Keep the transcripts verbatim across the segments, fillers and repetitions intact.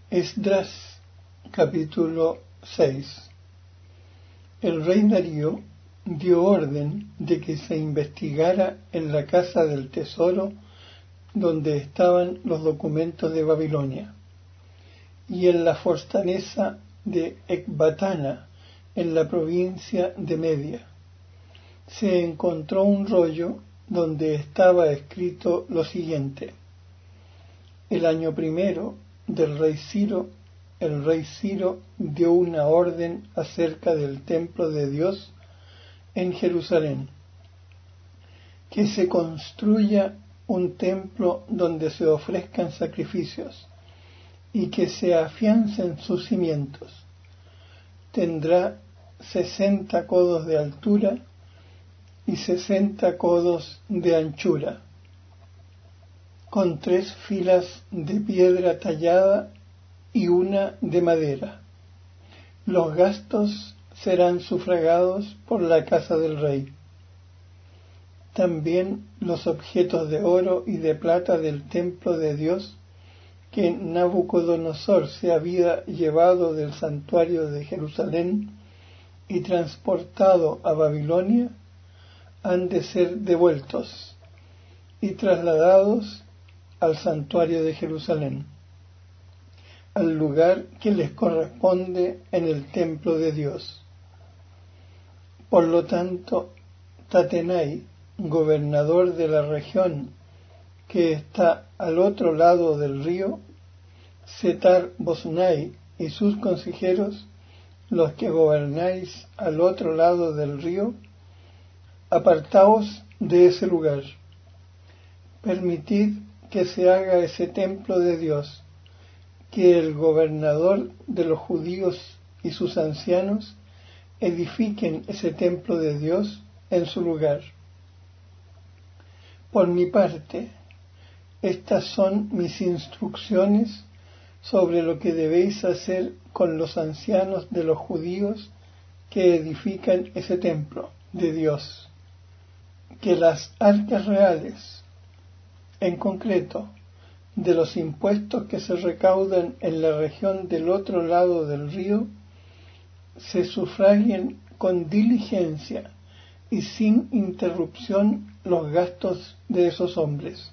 Esdras capítulo seis. El rey Darío dio orden de que se investigara en la casa del tesoro donde estaban los documentos de Babilonia, y en la fortaleza de Ecbatana, en la provincia de Media, se encontró un rollo donde estaba escrito lo siguiente: el año primero del rey Ciro, el rey Ciro dio una orden acerca del templo de Dios en Jerusalén, que se construya un templo donde se ofrezcan sacrificios y que se afiancen sus cimientos. Tendrá sesenta codos de altura y sesenta codos de anchura, con tres filas de piedra tallada y una de madera. Los gastos serán sufragados por la casa del rey. También los objetos de oro y de plata del templo de Dios que Nabucodonosor se había llevado del santuario de Jerusalén y transportado a Babilonia han de ser devueltos y trasladados al santuario de Jerusalén, al lugar que les corresponde en el templo de Dios. Por lo tanto, Tatenai, gobernador de la región que está al otro lado del río, Setar Boznai y sus consejeros, los que gobernáis al otro lado del río, apartaos de ese lugar. Permitid que se haga ese templo de Dios, que el gobernador de los judíos y sus ancianos edifiquen ese templo de Dios en su lugar. Por mi parte, estas son mis instrucciones sobre lo que debéis hacer con los ancianos de los judíos que edifican ese templo de Dios. Que las arcas reales, en concreto, de los impuestos que se recaudan en la región del otro lado del río, se sufraguen con diligencia y sin interrupción los gastos de esos hombres,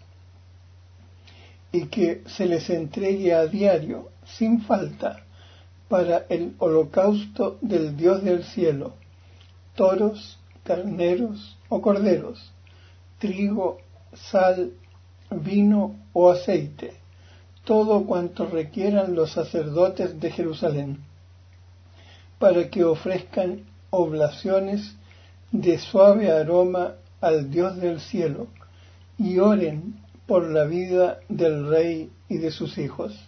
y que se les entregue a diario, sin falta, para el holocausto del Dios del cielo, toros, carneros o corderos, trigo, sal, vino o aceite, todo cuanto requieran los sacerdotes de Jerusalén, para que ofrezcan oblaciones de suave aroma al Dios del cielo y oren por la vida del rey y de sus hijos.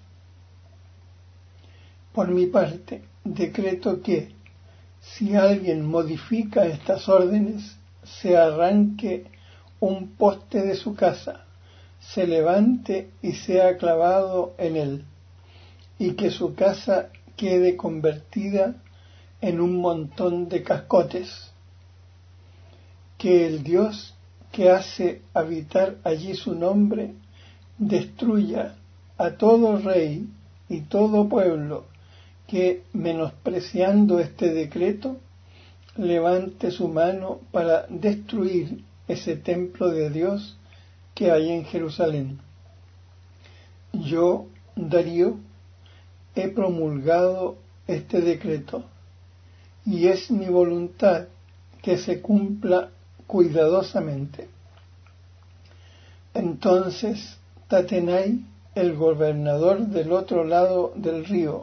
Por mi parte, decreto que, si alguien modifica estas órdenes, se arranque un poste de su casa, se levante y sea clavado en él, y que su casa quede convertida en un montón de cascotes. Que el Dios que hace habitar allí su nombre destruya a todo rey y todo pueblo que, menospreciando este decreto, levante su mano para destruir ese templo de Dios que hay en Jerusalén. Yo, Darío, he promulgado este decreto, y es mi voluntad que se cumpla cuidadosamente. Entonces Tatenai, el gobernador del otro lado del río,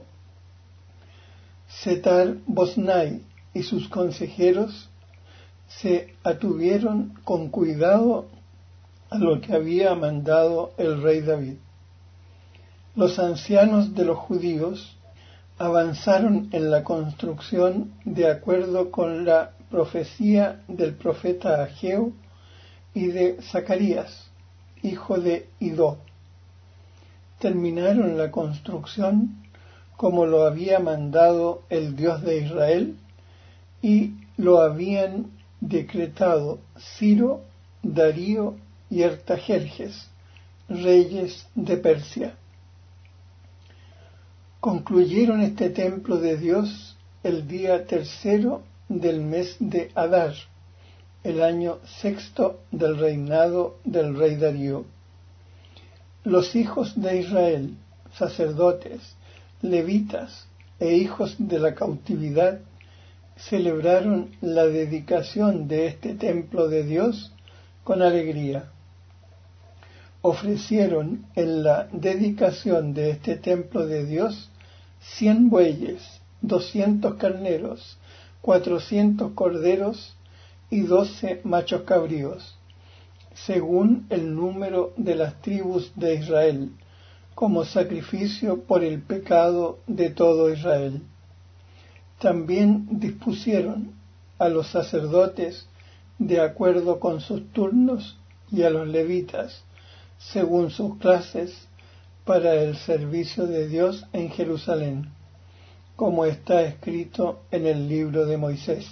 Setar Boznai y sus consejeros se atuvieron con cuidado a lo que había mandado el rey David. Los ancianos de los judíos avanzaron en la construcción de acuerdo con la profecía del profeta Ageo y de Zacarías, hijo de Idó. Terminaron la construcción como lo había mandado el Dios de Israel y lo habían decretado Ciro, Darío y Artajerjes, reyes de Persia. Concluyeron este templo de Dios el día tercero del mes de Adar, el año sexto del reinado del rey Darío. Los hijos de Israel, sacerdotes, levitas e hijos de la cautividad, celebraron la dedicación de este templo de Dios con alegría. Ofrecieron en la dedicación de este templo de Dios cien bueyes, doscientos carneros, cuatrocientos corderos y doce machos cabríos, según el número de las tribus de Israel, como sacrificio por el pecado de todo Israel. También dispusieron a los sacerdotes de acuerdo con sus turnos y a los levitas, según sus clases, para el servicio de Dios en Jerusalén, como está escrito en el libro de Moisés.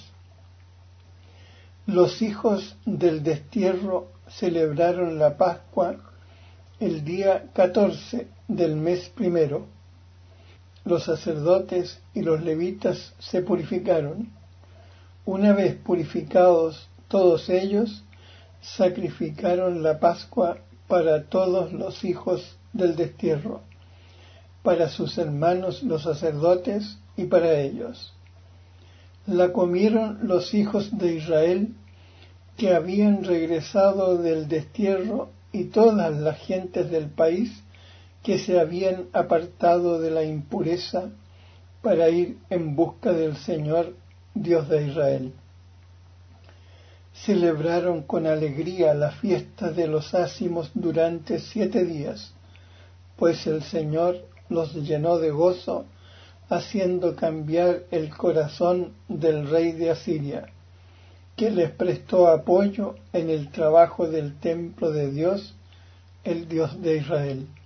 Los hijos del destierro celebraron la Pascua el día catorce del mes primero. Los sacerdotes y los levitas se purificaron. Una vez purificados todos ellos, sacrificaron la Pascua para todos los hijos del destierro, para sus hermanos los sacerdotes y para ellos. La comieron los hijos de Israel que habían regresado del destierro y todas las gentes del país que se habían apartado de la impureza para ir en busca del Señor, Dios de Israel. Celebraron con alegría la fiesta de los ázimos durante siete días, pues el Señor los llenó de gozo, haciendo cambiar el corazón del rey de Asiria, que les prestó apoyo en el trabajo del templo de Dios, el Dios de Israel.